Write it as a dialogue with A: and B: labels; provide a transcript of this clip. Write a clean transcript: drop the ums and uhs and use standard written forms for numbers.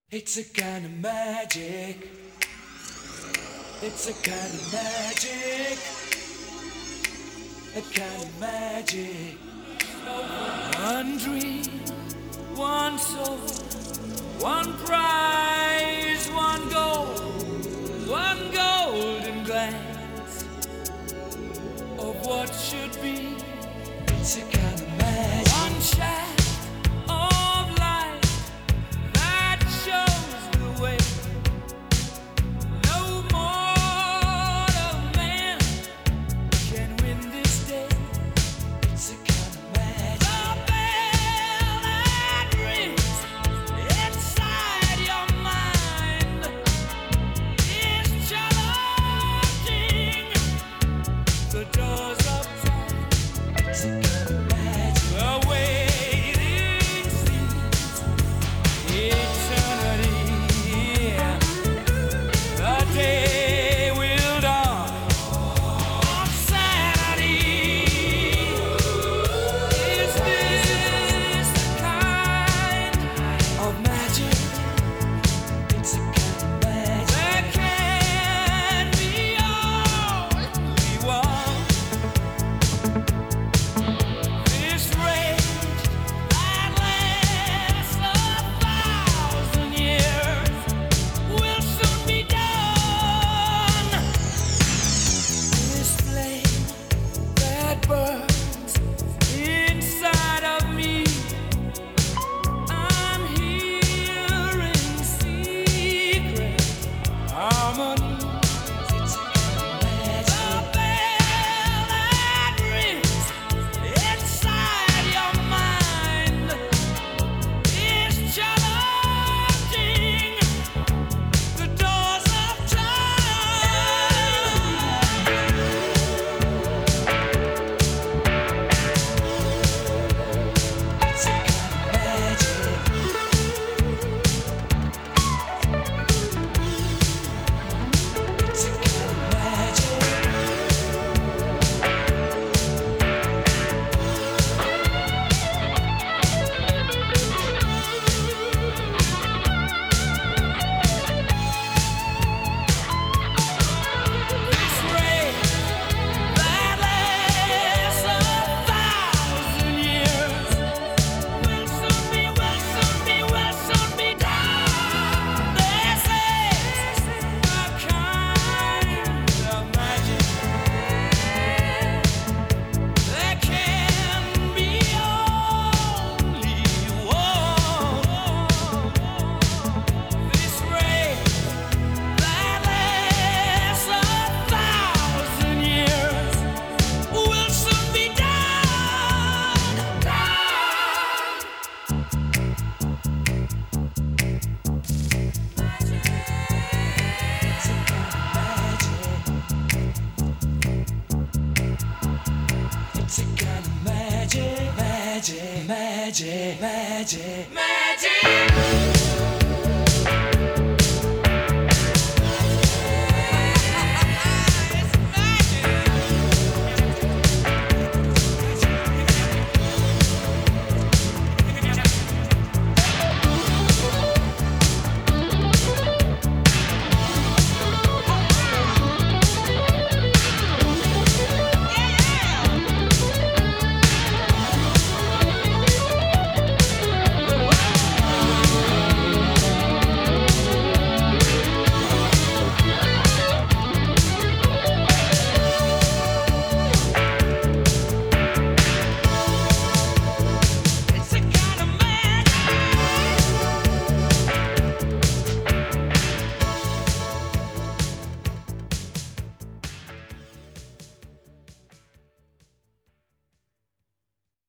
A: It's a kind of magic. It's a kind of magic. A kind of magic. One dream, one soul, one prize, one goal, one golden glance of what should be. It's a kind of magic. One shaft of light that shows the way. No mortal man can win this day. It's a kind of magic. The bell that rings inside your mind is challenging the doors of time. It's a kind of magic. The waiting seems eternity. The day will dawn on Saturday. Is this the kind of magic? It's a kind of magic. There can be only one. This rage that lasts 1,000 years will soon be done. This flame that burns inside of me, I'm hearing secret harmonies. It's a kind of magic. The bell that rings inside your mind is challenging the doors of time. It's a kind of magic. It's a kind of magic. This ray that lasts 1,000 years will soon be done. This is a kind of magic. There can be only one. This ray that lasts 1,000 years will soon be done. It's a kind of magic. It's a kind of magic, magic, magic, magic, magic.